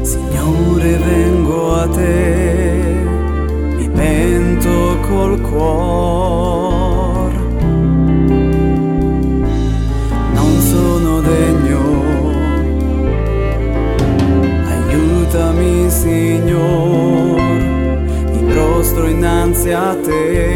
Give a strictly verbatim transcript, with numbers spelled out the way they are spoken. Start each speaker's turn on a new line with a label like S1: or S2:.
S1: Signore, vengo a te, mi pento col cuor. Non sono degno, aiutami Signor, mi prostro innanzi a te.